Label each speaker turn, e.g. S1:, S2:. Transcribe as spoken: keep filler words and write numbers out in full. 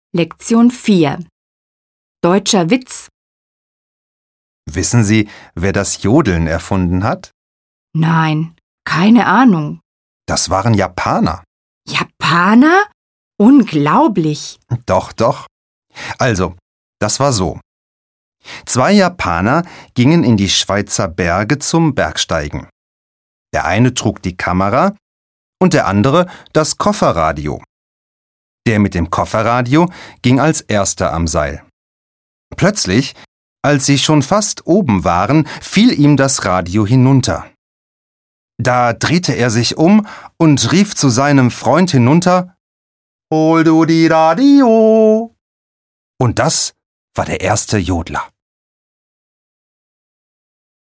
S1: Lektion vier. Deutscher Witz.
S2: Wissen Sie, wer das Jodeln erfunden hat?
S1: Nein, keine Ahnung.
S2: Das waren Japaner.
S1: Japaner? Unglaublich.
S2: Doch, doch. Also, das war so. Zwei Japaner gingen in die Schweizer Berge zum Bergsteigen. Der eine trug die Kamera und der andere das Kofferradio. Der mit dem Kofferradio ging als erster am Seil. Plötzlich, als sie schon fast oben waren, fiel ihm das Radio hinunter. Da drehte er sich um und rief zu seinem Freund hinunter: »Hol du die Radio!« Und das war der erste Jodler.